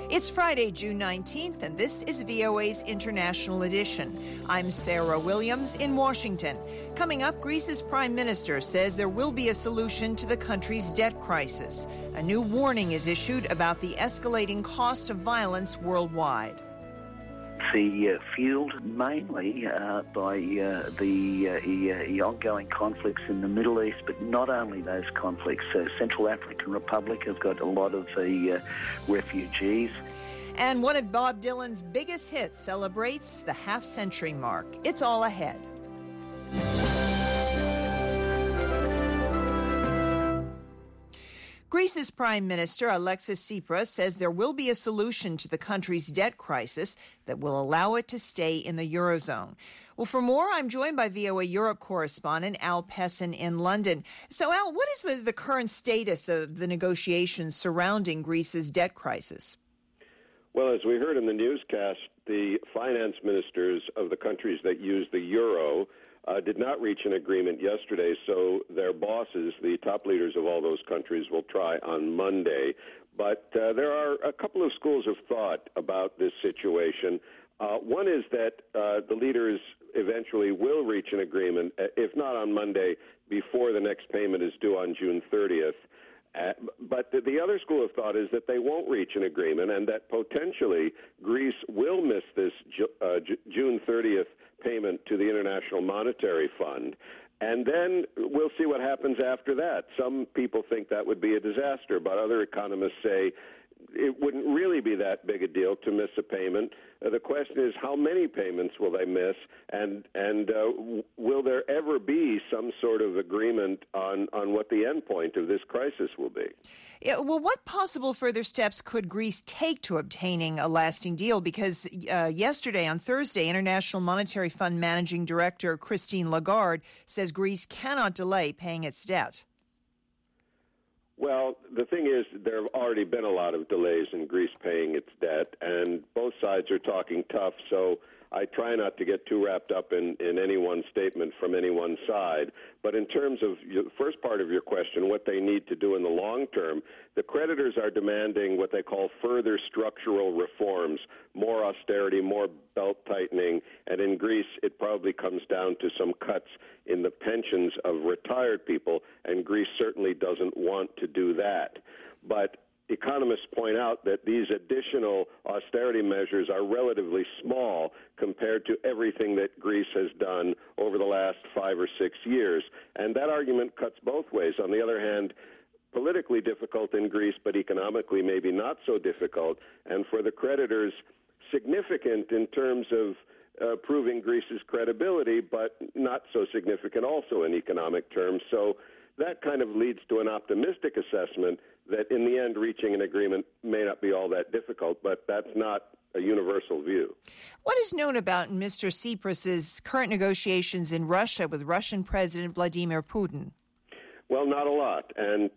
It's Friday, June 19th, and this is VOA's International Edition. I'm Sarah Williams in Washington. Coming up, Greece's prime minister says there will be a solution to the country's debt crisis. A new warning is issued about the escalating cost of violence worldwide. Fueled mainly by the ongoing conflicts in the Middle East, but not only those conflicts. Central African Republic has got a lot of refugees. And one of Bob Dylan's biggest hits celebrates the half-century mark. It's all ahead. Greece's Prime Minister Alexis Tsipras says there will be a solution to the country's debt crisis that will allow it to stay in the Eurozone. Well, for more, I'm joined by VOA Europe correspondent Al Pessin in London. So, Al, what is the current status of the negotiations surrounding Greece's debt crisis? Well, as we heard in the newscast, the finance ministers of the countries that use the euro did not reach an agreement yesterday, so their bosses, the top leaders of all those countries, will try on Monday. But there are a couple of schools of thought about this situation. One is that the leaders eventually will reach an agreement, if not on Monday, before the next payment is due on June 30th. But the other school of thought is that they won't reach an agreement and that potentially Greece will miss this June 30th payment to the International Monetary Fund. And then we'll see what happens after that. Some people think that would be a disaster, but other economists say it wouldn't really be that big a deal to miss a payment. The question is, how many payments will they miss, and will there ever be some sort of agreement on what the end point of this crisis will be? Yeah, well, what possible further steps could Greece take to obtaining a lasting deal? Because yesterday, on Thursday, International Monetary Fund Managing Director Christine Lagarde says Greece cannot delay paying its debt. Well, the thing is, there have already been a lot of delays in Greece paying its debt, and both sides are talking tough, so I try not to get too wrapped up in any one statement from any one side. But in terms of the first part of your question, what they need to do in the long term, the creditors are demanding what they call further structural reforms, more austerity, more belt-tightening, and in Greece it probably comes down to some cuts in the pensions of retired people, and Greece certainly doesn't want to do that. But economists point out that these additional austerity measures are relatively small compared to everything that Greece has done over the last 5 or 6 years. And that argument cuts both ways. On the other hand, politically difficult in Greece, but economically maybe not so difficult. And for the creditors, significant in terms of proving Greece's credibility, but not so significant also in economic terms. So that kind of leads to an optimistic assessment that in the end reaching an agreement may not be all that difficult, but that's not a universal view. What is known about Mr. Tsipras's current negotiations in Russia with Russian President Vladimir Putin? Well, not a lot. And,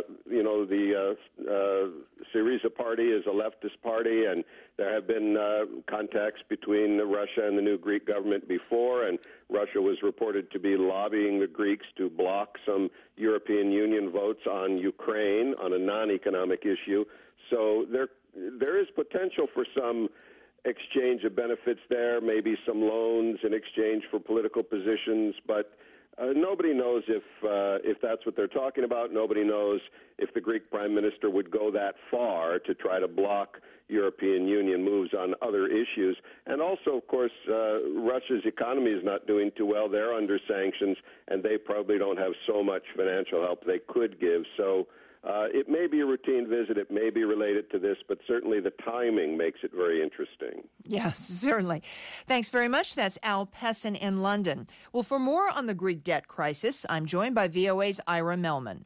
the Syriza party is a leftist party, and there have been contacts between Russia and the new Greek government before, and Russia was reported to be lobbying the Greeks to block some European Union votes on Ukraine on a non-economic issue. So there is potential for some exchange of benefits there, maybe some loans in exchange for political positions, but nobody knows if that's what they're talking about. Nobody knows if the Greek prime minister would go that far to try to block European Union moves on other issues. And also, of course, Russia's economy is not doing too well. They're under sanctions, and they probably don't have so much financial help they could give. So it may be a routine visit. It may be related to this, but certainly the timing makes it very interesting. Yes, certainly. Thanks very much. That's Al Pessin in London. Well, for more on the Greek debt crisis, I'm joined by VOA's Ira Melman.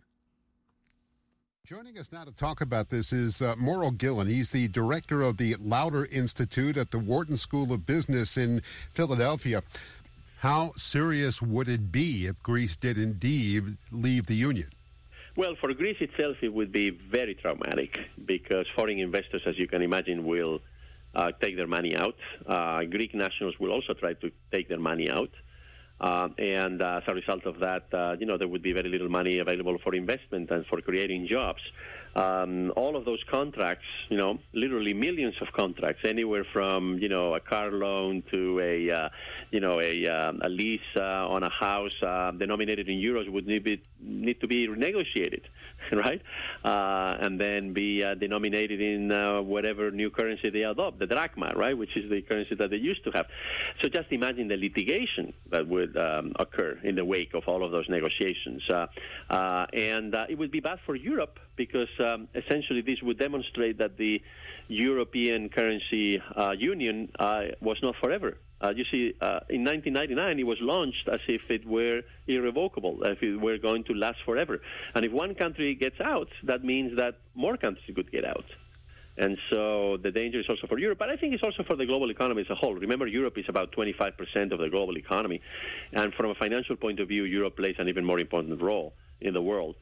Joining us now to talk about this is Mauro Gillen. He's the director of the Lauder Institute at the Wharton School of Business in Philadelphia. How serious would it be if Greece did indeed leave the Union? Well, for Greece itself, it would be very traumatic because foreign investors, as you can imagine, will take their money out. Greek nationals will also try to take their money out. And as a result of that, there would be very little money available for investment and for creating jobs. All of those contracts, literally millions of contracts, anywhere from, a car loan to a lease on a house denominated in euros would need to be renegotiated, right? And then be denominated in whatever new currency they adopt, the drachma, right, which is the currency that they used to have. So just imagine the litigation that would occur in the wake of all of those negotiations. And it would be bad for Europe because essentially this would demonstrate that the European currency union was not forever. You see, in 1999, it was launched as if it were irrevocable, as if it were going to last forever. And if one country gets out, that means that more countries could get out. And so the danger is also for Europe, but I think it's also for the global economy as a whole. Remember, Europe is about 25% of the global economy. And from a financial point of view, Europe plays an even more important role in the world.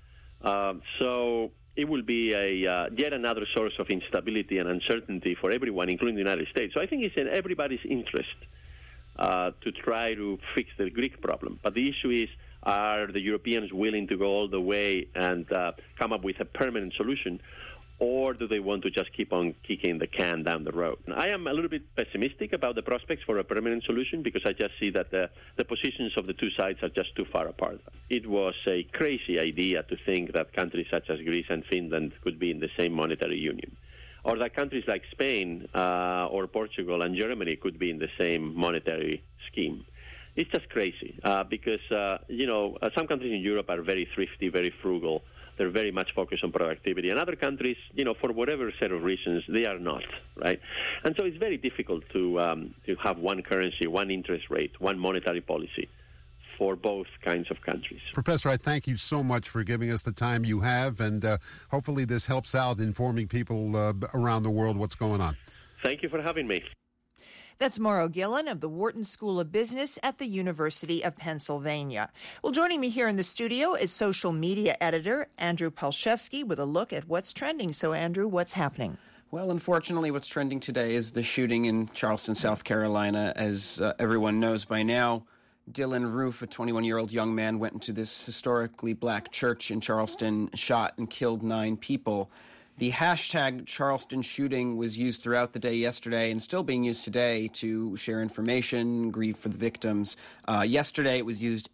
So it will be yet another source of instability and uncertainty for everyone, including the United States. So I think it's in everybody's interest to try to fix the Greek problem. But the issue is, are the Europeans willing to go all the way and come up with a permanent solution, or do they want to just keep on kicking the can down the road? I am a little bit pessimistic about the prospects for a permanent solution because I just see that the positions of the two sides are just too far apart. It was a crazy idea to think that countries such as Greece and Finland could be in the same monetary union, or that countries like Spain or Portugal and Germany could be in the same monetary scheme. It's just crazy because, some countries in Europe are very thrifty, very frugal. They're very much focused on productivity. And other countries, for whatever set of reasons, they are not, right? And so it's very difficult to have one currency, one interest rate, one monetary policy for both kinds of countries. Professor, I thank you so much for giving us the time you have, and hopefully this helps out informing people around the world what's going on. Thank you for having me. That's Mauro Gillen of the Wharton School of Business at the University of Pennsylvania. Well, joining me here in the studio is social media editor Andrew Palshevsky with a look at what's trending. So, Andrew, what's happening? Well, unfortunately, what's trending today is the shooting in Charleston, South Carolina. As everyone knows by now, Dylan Roof, a 21-year-old young man, went into this historically black church in Charleston, shot and killed 9 people. The hashtag Charleston shooting was used throughout the day yesterday and still being used today to share information, grieve for the victims. Yesterday, it was used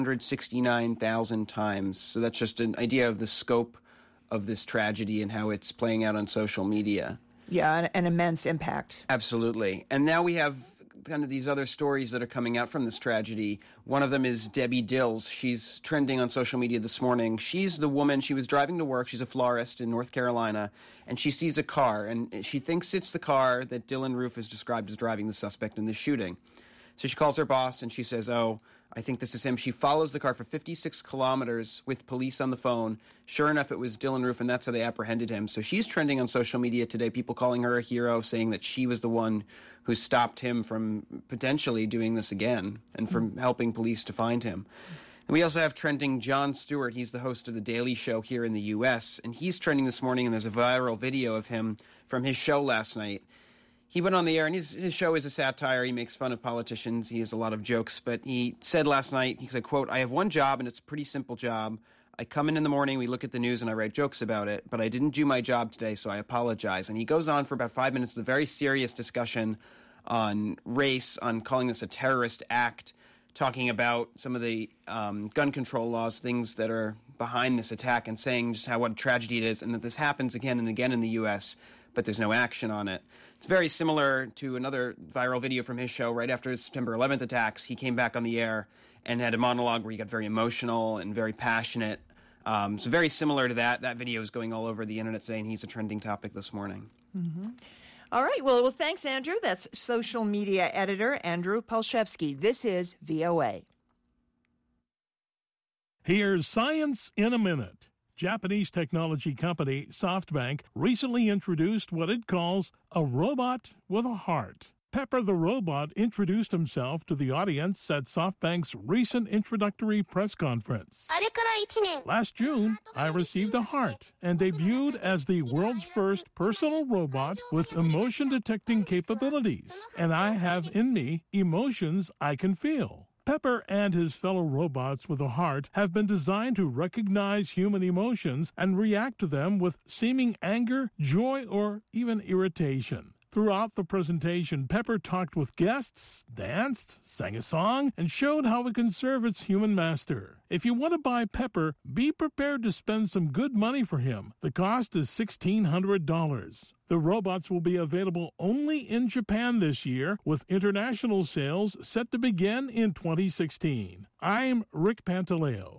869,000 times. So that's just an idea of the scope of this tragedy and how it's playing out on social media. Yeah, an immense impact. Absolutely. And now we have kind of these other stories that are coming out from this tragedy. One of them is Debbie Dills. She's trending on social media this morning. She's the woman, she was driving to work. She's a florist in North Carolina, and she sees a car, and she thinks it's the car that Dylan Roof has described as driving the suspect in this shooting. So she calls her boss, and she says, I think this is him. She follows the car for 56 kilometers with police on the phone. Sure enough, it was Dylan Roof, and that's how they apprehended him. So she's trending on social media today, people calling her a hero, saying that she was the one who stopped him from potentially doing this again and from helping police to find him. And we also have trending Jon Stewart. He's the host of The Daily Show here in the U.S., and he's trending this morning, and there's a viral video of him from his show last night. He went on the air, and his show is a satire. He makes fun of politicians. He has a lot of jokes. But he said last night, he said, quote, I have one job, and it's a pretty simple job. I come in the morning, we look at the news, and I write jokes about it. But I didn't do my job today, so I apologize. And he goes on for about 5 minutes with a very serious discussion on race, on calling this a terrorist act, talking about some of the gun control laws, things that are behind this attack, and saying just what a tragedy it is, and that this happens again and again in the U.S., but there's no action on it. It's very similar to another viral video from his show right after the September 11th attacks. He came back on the air and had a monologue where he got very emotional and very passionate. So very similar to that. That video is going all over the internet today, and he's a trending topic this morning. Mm-hmm. All right. Well, thanks, Andrew. That's social media editor Andrew Palshevsky. This is VOA. Here's Science in a Minute. Japanese technology company SoftBank recently introduced what it calls a robot with a heart. Pepper the robot introduced himself to the audience at SoftBank's recent introductory press conference. Last June, I received a heart and debuted as the world's first personal robot with emotion-detecting capabilities, and I have in me emotions I can feel. Pepper and his fellow robots with a heart have been designed to recognize human emotions and react to them with seeming anger, joy, or even irritation. Throughout the presentation, Pepper talked with guests, danced, sang a song, and showed how it can serve its human master. If you want to buy Pepper, be prepared to spend some good money for him. The cost is $1,600. The robots will be available only in Japan this year, with international sales set to begin in 2016. I'm Rick Pantaleo.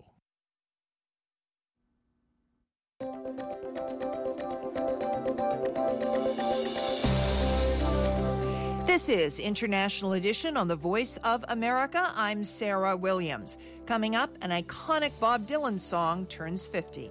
This is International Edition on the Voice of America. I'm Sarah Williams. Coming up, an iconic Bob Dylan song turns 50.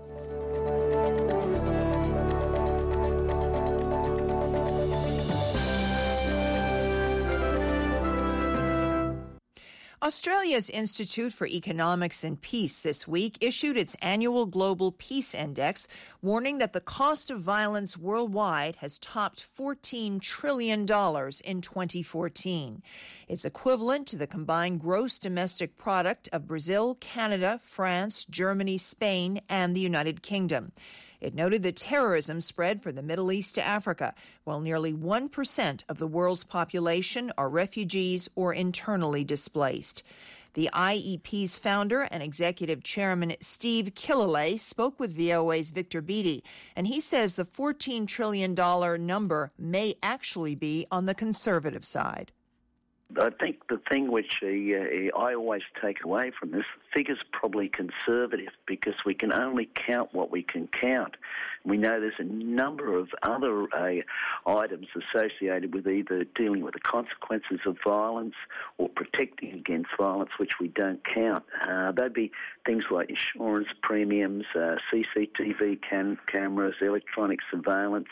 Australia's Institute for Economics and Peace this week issued its annual Global Peace Index, warning that the cost of violence worldwide has topped $14 trillion in 2014. It's equivalent to the combined gross domestic product of Brazil, Canada, France, Germany, Spain, and the United Kingdom. It noted that terrorism spread from the Middle East to Africa, while nearly 1% of the world's population are refugees or internally displaced. The IEP's founder and executive chairman Steve Killalay spoke with VOA's Victor Beattie, and he says the $14 trillion number may actually be on the conservative side. I think the thing which I always take away from this, figure's probably conservative because we can only count what we can count. We know there's a number of other items associated with either dealing with the consequences of violence or protecting against violence which we don't count. They'd be things like insurance premiums, CCTV cameras, electronic surveillance,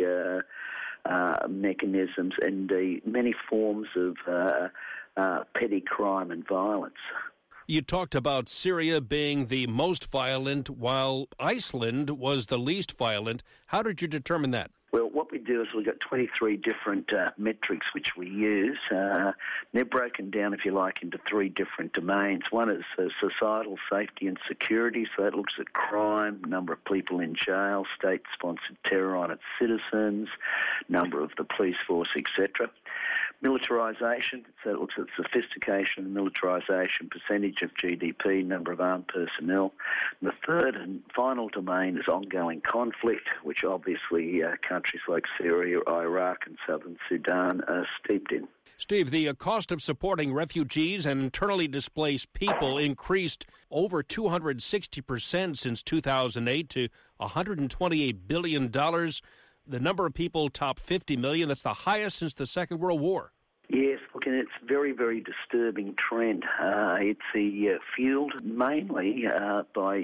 mechanisms, and many forms of petty crime and violence. You talked about Syria being the most violent, while Iceland was the least violent. How did you determine that? Well, what we do is we've got 23 different metrics which we use. They're broken down, if you like, into three different domains. One is societal safety and security, so that looks at crime, number of people in jail, state-sponsored terror on its citizens, number of the police force, etc. Militarisation, so it looks at sophistication and militarisation, percentage of GDP, number of armed personnel. And the third and final domain is ongoing conflict, which obviously countries like Syria, Iraq and southern Sudan are steeped in. Steve, the cost of supporting refugees and internally displaced people increased over 260% since 2008 to $128 billion. The number of people topped 50 million. That's the highest since the Second World War. Yes, look, and it's a very, very disturbing trend. It's fueled mainly by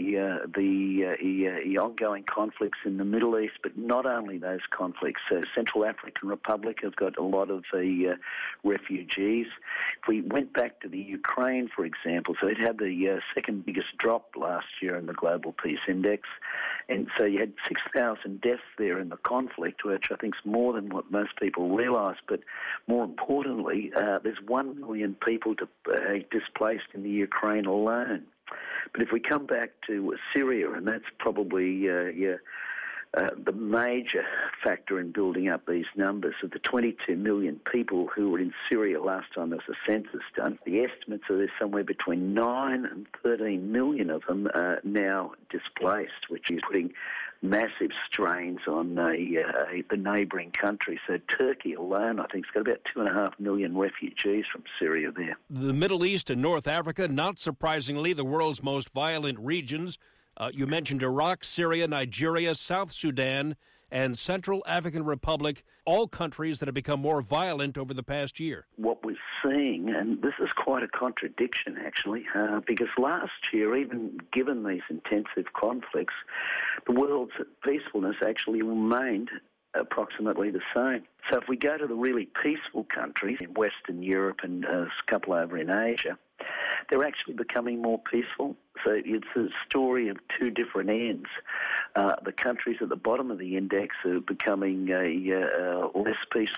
the ongoing conflicts in the Middle East, but not only those conflicts. Central African Republic have got a lot of refugees. If we went back to the Ukraine, for example, so it had the second biggest drop last year in the Global Peace Index, and so you had 6,000 deaths there in the conflict, which I think is more than what most people realise, but more importantly, there's 1 million people displaced in the Ukraine alone. But if we come back to Syria, and that's probably the major factor in building up these numbers, of the 22 million people who were in Syria last time there was a census done, the estimates are there's somewhere between 9 and 13 million of them now displaced, which is putting massive strains on the neighbouring countries. So Turkey alone, I think, has got about 2.5 million refugees from Syria there. The Middle East and North Africa, not surprisingly, the world's most violent regions. You mentioned Iraq, Syria, Nigeria, South Sudan, and Central African Republic, all countries that have become more violent over the past year. What we're seeing, and this is quite a contradiction actually, because last year, even given these intensive conflicts, the world's peacefulness actually remained approximately the same. So if we go to the really peaceful countries in Western Europe and a couple over in Asia, they're actually becoming more peaceful. So it's a story of two different ends. The countries at the bottom of the index are becoming less peaceful,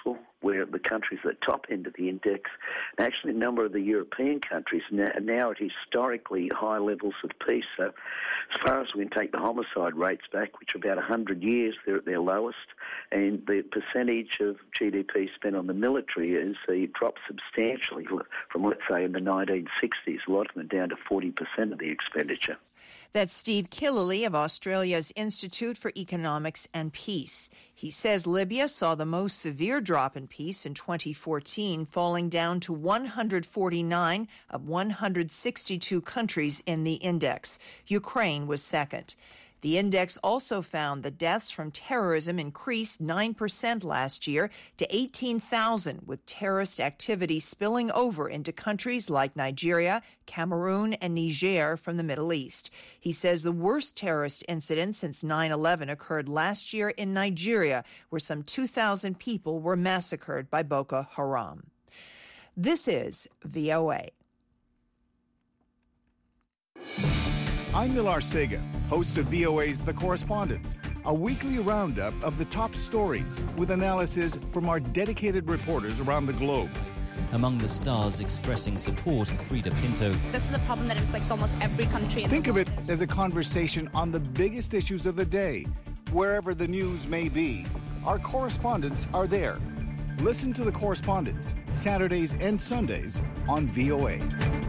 where the countries at the top end of the index, and actually a number of the European countries now at historically high levels of peace. So as far as we can take the homicide rates back, which are about 100 years, they're at their lowest, and the percentage of GDP spent on the military is dropped substantially from, let's say, in the 1960s. A lot of them down to 40% of the expenditure. That's Steve Killelea of Australia's Institute for Economics and Peace. He says Libya saw the most severe drop in peace in 2014, falling down to 149 of 162 countries in the index. Ukraine was second. The index also found the deaths from terrorism increased 9% last year to 18,000, with terrorist activity spilling over into countries like Nigeria, Cameroon, and Niger from the Middle East. He says the worst terrorist incident since 9/11 occurred last year in Nigeria, where some 2,000 people were massacred by Boko Haram. This is VOA. I'm Millar Sega, host of VOA's The Correspondents, a weekly roundup of the top stories with analysis from our dedicated reporters around the globe. Among the stars expressing support, Frida Pinto. This is a problem that inflicts almost every country in the world. Think of it as a conversation on the biggest issues of the day. Wherever the news may be, our correspondents are there. Listen to The Correspondents, Saturdays and Sundays on VOA.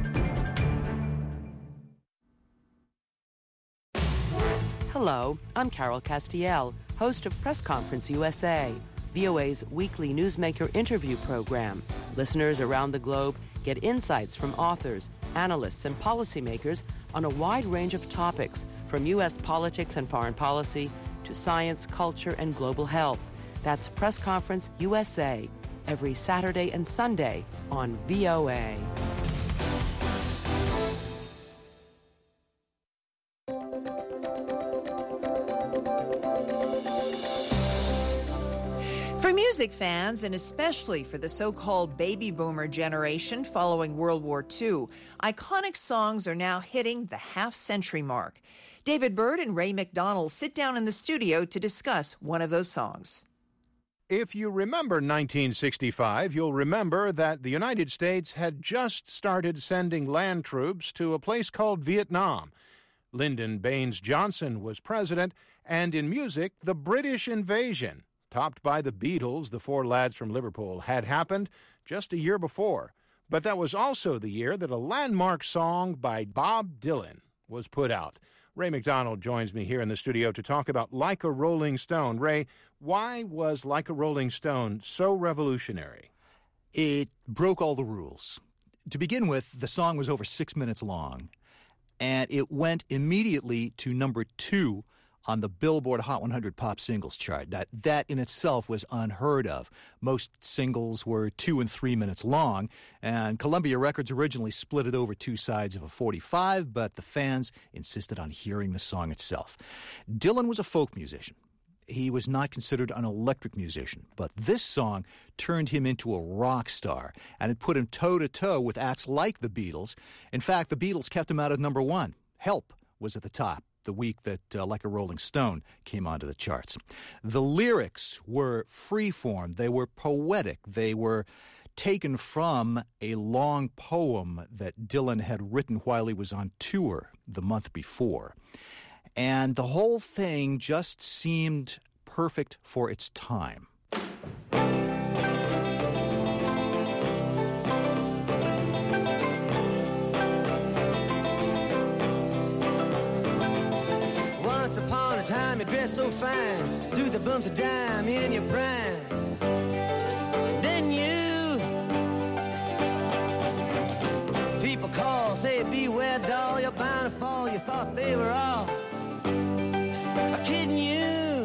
Hello, I'm Carol Castiel, host of Press Conference USA, VOA's weekly newsmaker interview program. Listeners around the globe get insights from authors, analysts, and policymakers on a wide range of topics, from U.S. politics and foreign policy to science, culture, and global health. That's Press Conference USA, every Saturday and Sunday on VOA. For music fans, and especially for the so-called baby boomer generation following World War II, iconic songs are now hitting the half-century mark. David Byrd and Ray McDonald sit down in the studio to discuss one of those songs. If you remember 1965, you'll remember that the United States had just started sending land troops to a place called Vietnam. Lyndon Baines Johnson was president, and in music, the British invasion, topped by the Beatles, the Four Lads from Liverpool, had happened just a year before. But that was also the year that a landmark song by Bob Dylan was put out. Ray McDonald joins me here in the studio to talk about Like a Rolling Stone. Ray, why was Like a Rolling Stone so revolutionary? It broke all the rules. To begin with, the song was over 6 minutes long, and it went immediately to number 2 on the Billboard Hot 100 Pop Singles chart. That in itself was unheard of. Most singles were 2 and 3 minutes long, and Columbia Records originally split it over 2 sides of a 45, but the fans insisted on hearing the song itself. Dylan was a folk musician. He was not considered an electric musician, but this song turned him into a rock star, and it put him toe-to-toe with acts like the Beatles. In fact, the Beatles kept him out of number 1. Help was at the top the week that Like a Rolling Stone came onto the charts. The lyrics were free-form. They were poetic. They were taken from a long poem that Dylan had written while he was on tour the month before. And the whole thing just seemed perfect for its time. Once upon a time you dressed so fine, threw the bumps of dime in your prime. Then you, people call, say beware doll, you're bound to fall, you thought they were all kidding you.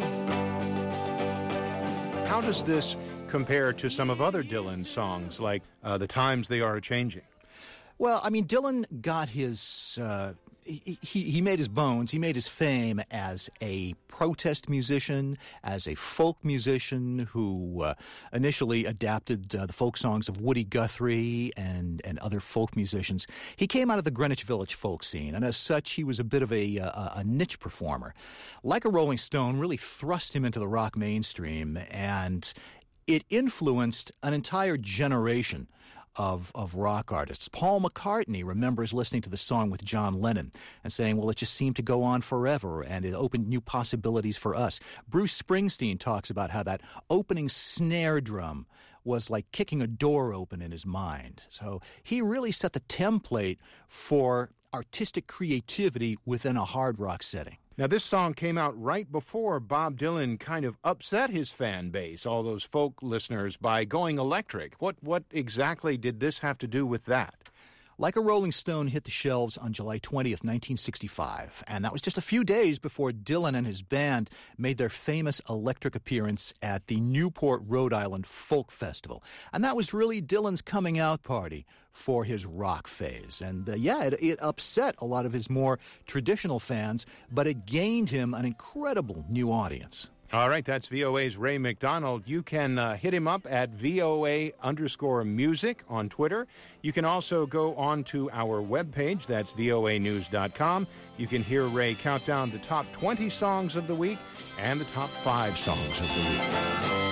How does this compare to some of other Dylan songs, like The Times They Are A-Changing? Well, I mean, Dylan got his... He made his bones, he made his fame as a protest musician, as a folk musician who initially adapted the folk songs of Woody Guthrie and other folk musicians. He came out of the Greenwich Village folk scene, and as such, he was a bit of a niche performer. Like a Rolling Stone really thrust him into the rock mainstream, and it influenced an entire generation of rock artists. Paul McCartney remembers listening to the song with John Lennon and saying, well, it just seemed to go on forever, and it opened new possibilities for us. Bruce Springsteen talks about how that opening snare drum was like kicking a door open in his mind. So he really set the template for artistic creativity within a hard rock setting. Now, this song came out right before Bob Dylan kind of upset his fan base, all those folk listeners, by going electric. What exactly did this have to do with that? Like a Rolling Stone hit the shelves on July 20th, 1965, and that was just a few days before Dylan and his band made their famous electric appearance at the Newport, Rhode Island Folk Festival. And that was really Dylan's coming out party for his rock phase. And it upset a lot of his more traditional fans, but it gained him an incredible new audience. All right, that's VOA's Ray McDonald. You can hit him up at VOA_music on Twitter. You can also go on to our webpage, that's voanews.com. You can hear Ray count down the top 20 songs of the week and the top 5 songs of the week.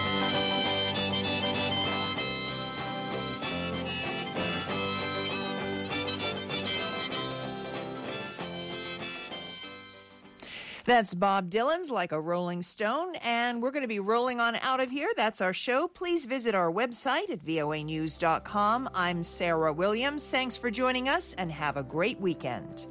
That's Bob Dylan's Like a Rolling Stone, and we're going to be rolling on out of here. That's our show. Please visit our website at voanews.com. I'm Sarah Williams. Thanks for joining us, and have a great weekend.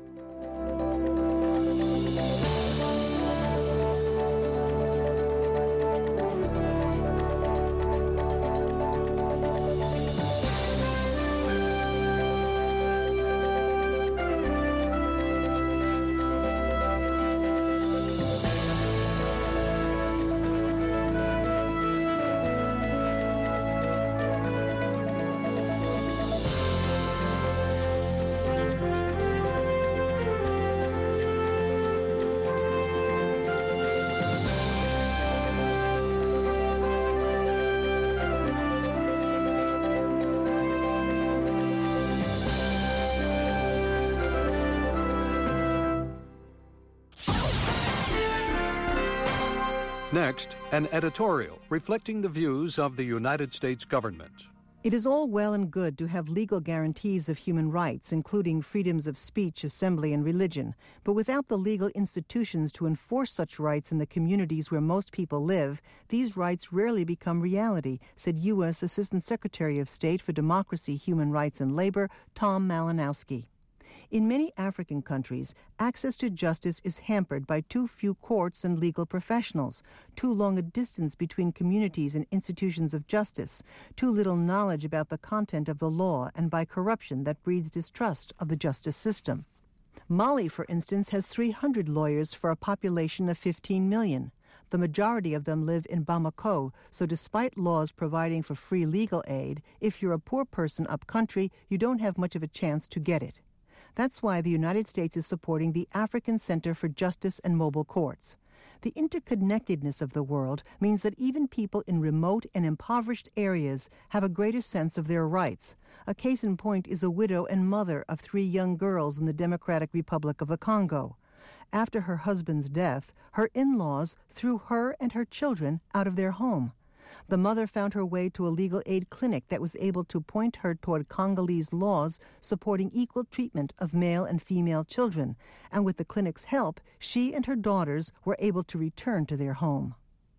Next, an editorial reflecting the views of the United States government. It is all well and good to have legal guarantees of human rights, including freedoms of speech, assembly, and religion. But without the legal institutions to enforce such rights in the communities where most people live, these rights rarely become reality, said U.S. Assistant Secretary of State for Democracy, Human Rights, and Labor, Tom Malinowski. In many African countries, access to justice is hampered by too few courts and legal professionals, too long a distance between communities and institutions of justice, too little knowledge about the content of the law, and by corruption that breeds distrust of the justice system. Mali, for instance, has 300 lawyers for a population of 15 million. The majority of them live in Bamako, so despite laws providing for free legal aid, if you're a poor person up country, you don't have much of a chance to get it. That's why the United States is supporting the African Center for Justice and Mobile Courts. The interconnectedness of the world means that even people in remote and impoverished areas have a greater sense of their rights. A case in point is a widow and mother of 3 young girls in the Democratic Republic of the Congo. After her husband's death, her in-laws threw her and her children out of their home. The mother found her way to a legal aid clinic that was able to point her toward Congolese laws supporting equal treatment of male and female children, and with the clinic's help, she and her daughters were able to return to their home.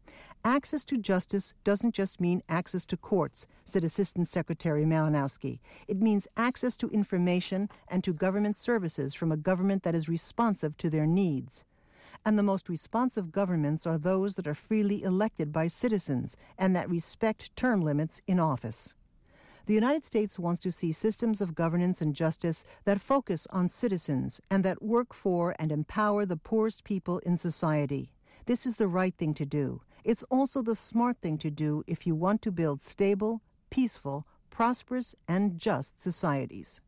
Access to justice doesn't just mean access to courts, said Assistant Secretary Malinowski. It means access to information and to government services from a government that is responsive to their needs. And the most responsive governments are those that are freely elected by citizens and that respect term limits in office. The United States wants to see systems of governance and justice that focus on citizens and that work for and empower the poorest people in society. This is the right thing to do. It's also the smart thing to do if you want to build stable, peaceful, prosperous, and just societies.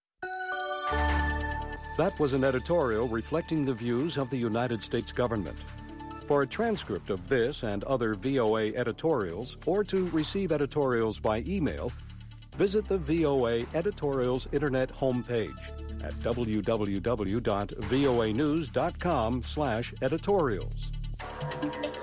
That was an editorial reflecting the views of the United States government. For a transcript of this and other VOA editorials, or to receive editorials by email, visit the VOA Editorials Internet homepage at www.voanews.com/editorials.